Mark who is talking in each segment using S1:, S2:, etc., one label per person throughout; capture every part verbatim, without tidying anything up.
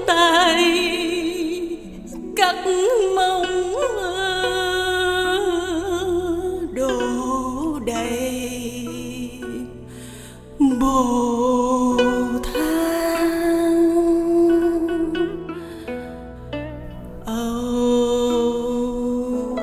S1: tay cắt mong đổ đầy bồ than. Oh,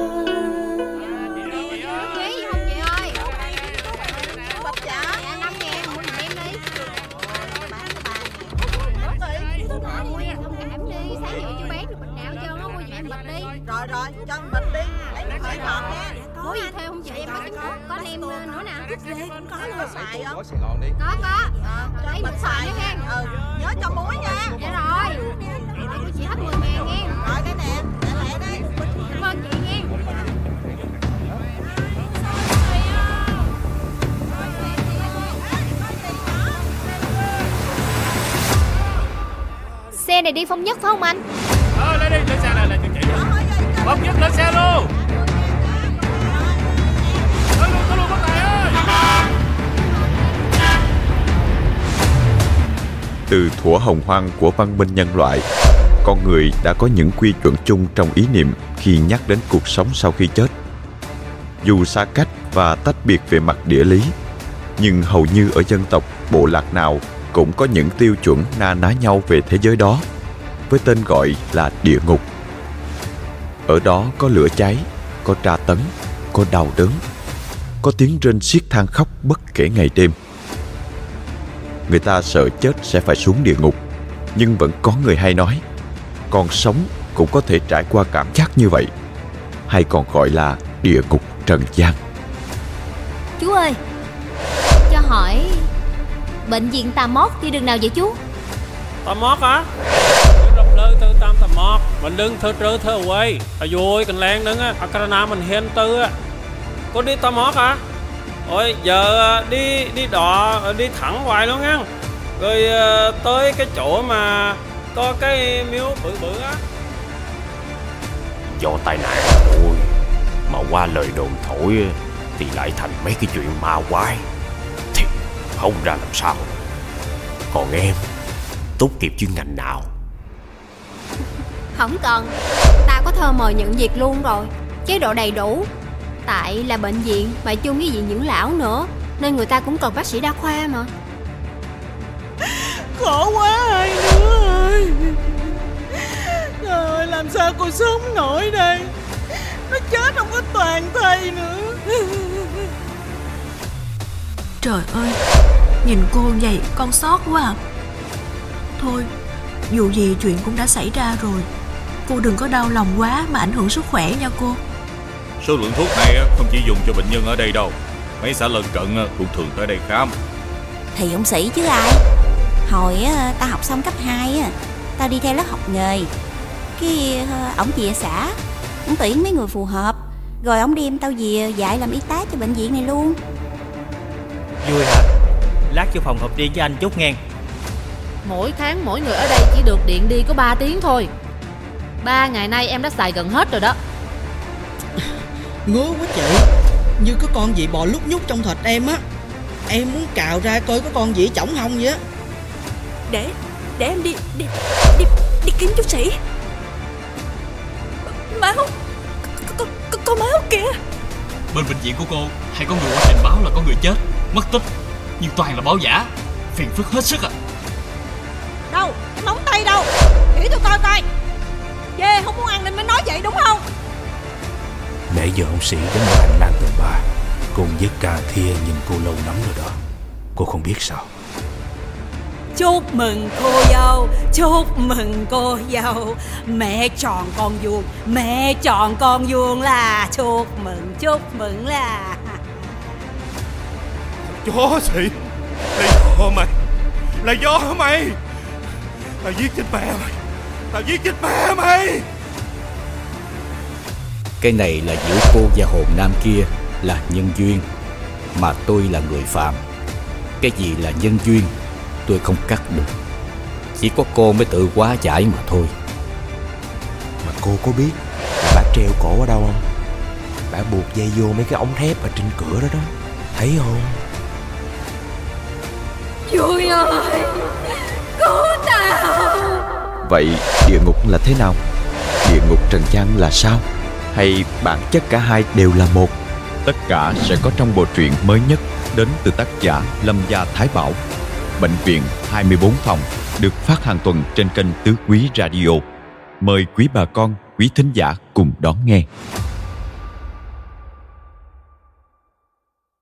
S2: Rồi rồi, cho mình bịch đi, lấy nước phải ngọt nha.
S3: Có gì theo không chị? Em có trứng cút, có nem nữa nè.
S2: Rút rê cũng có luôn. Xài không?
S4: Có Sài Gòn đi.
S3: Có có.
S2: Ờ, cho
S3: Lấy
S2: bịch
S3: bịch
S2: xài
S3: xài
S2: nha.
S3: nha.
S2: Ừ, nhớ cho muối nha.
S3: Dạ rồi. Rồi của chị hết mười ngàn nghe.
S2: Rồi cái nè, để lẹ đi.
S3: Cảm ơn chị nghe.
S5: Xe này đi Phong Nhất phải không anh?
S6: Ờ, lên đi, lên xe này, lên cho chị. Phong Nhất lên xe luôn. Lên luôn, lên luôn, bác Tài ơi.
S7: Từ thuở hồng hoang của văn minh nhân loại, con người đã có những quy chuẩn chung trong ý niệm khi nhắc đến cuộc sống sau khi chết. Dù xa cách và tách biệt về mặt địa lý, nhưng hầu như ở dân tộc, bộ lạc nào cũng có những tiêu chuẩn na ná nhau về thế giới đó, với tên gọi là địa ngục. Ở đó có lửa cháy, có tra tấn, có đau đớn, có tiếng rên xiết than khóc bất kể ngày đêm. Người ta sợ chết sẽ phải xuống địa ngục, nhưng vẫn có người hay nói còn sống cũng có thể trải qua cảm giác như vậy, hay còn gọi là địa ngục trần gian.
S5: Chú ơi, cho hỏi bệnh viện Tà Mót đi đường nào vậy chú?
S6: Tà Mót hả? Rập lơ từ tam Tà Mót, mình đừng thơ trơ thơ quay. À vui, cần leng đứng á, Akarana mình hiền tư á. Có đi Tà Mót hả? Ôi, giờ đi đi đò, đi thẳng hoài luôn nha. Rồi tới cái chỗ mà có cái miếu bự bự á.
S8: Do tai nạn thôi, mà qua lời đồn thổi thì lại thành mấy cái chuyện ma quái, thì không ra làm sao. Còn em tốt nghiệp chuyên ngành nào?
S5: Không cần, tao có thơ mời nhận việc luôn rồi, chế độ đầy đủ. Tại là bệnh viện mà chung với viện dưỡng lão nữa, nên người ta cũng cần bác sĩ đa khoa mà.
S1: khổ quá hai đứa ơi. Trời ơi, làm sao cô sống nổi đây. Nó chết không có toàn thây nữa.
S9: Trời ơi, nhìn cô vậy con xót quá à. Thôi, dù gì chuyện cũng đã xảy ra rồi, cô đừng có đau lòng quá mà ảnh hưởng sức khỏe nha cô.
S10: Số lượng thuốc này không chỉ dùng cho bệnh nhân ở đây đâu, mấy xã lân cận cũng thường tới đây khám.
S11: Thì ông sĩ chứ ai. Hồi á, tao học xong cấp hai á, tao đi theo lớp học nghề. Cái ổng về xã, ổng tuyển mấy người phù hợp, rồi ổng đem tao về dạy làm y tá cho bệnh viện này luôn.
S12: Vui hả? Lát vô phòng họp riêng với anh chút nghe.
S13: Mỗi tháng mỗi người ở đây chỉ được điện đi có ba tiếng thôi. Ba ngày nay em đã xài gần hết rồi đó.
S14: Ngứa quá chị, như có con gì bò lúc nhúc trong thịt em á. Em muốn cào ra coi có con gì chỏng hông vậy á.
S9: Để, để em đi, đi, đi, đi kiếm chú sĩ. Máu, có, có, có máu kìa.
S15: Bên bệnh viện của cô hay có người qua trình báo là có người chết, mất tích, nhưng toàn là báo giả, phiền phức hết sức à.
S2: Đâu, nóng tay đâu, chỉ tôi coi coi. Dê không muốn ăn nên mới nói vậy đúng không?
S8: Nãy giờ ông sĩ đến ngoài hành lang tầng ba, cùng với cà thia nhìn cô lâu lắm rồi đó. Cô không biết sao.
S1: Chúc mừng cô dâu, chúc mừng cô dâu. Mẹ chọn con vuông, mẹ chọn con vuông là chúc mừng, chúc mừng là.
S10: Chó sĩ, là do mày, là do mày. Tao giết chết mẹ mày, tao giết chết mẹ mày.
S16: Cái này là giữa cô và hồn nam kia là nhân duyên, mà tôi là người phạm. Cái gì là nhân duyên tôi không cắt được, chỉ có cô mới tự hóa giải mà thôi.
S4: Mà cô có biết là bác treo cổ ở đâu không? Bác buộc dây vô mấy cái ống thép ở trên cửa đó đó, thấy không?
S1: Vui ơi, cứu tao,
S7: Vậy địa ngục là thế nào? Địa ngục trần gian là sao? Hay bản chất cả hai đều là một? Tất cả sẽ có trong bộ truyện mới nhất đến từ tác giả Lâm Gia Thái Bảo, Bệnh viện hai mươi bốn phòng, được phát hàng tuần trên kênh Tứ Quý Radio. Mời quý bà con, quý thính giả cùng đón nghe.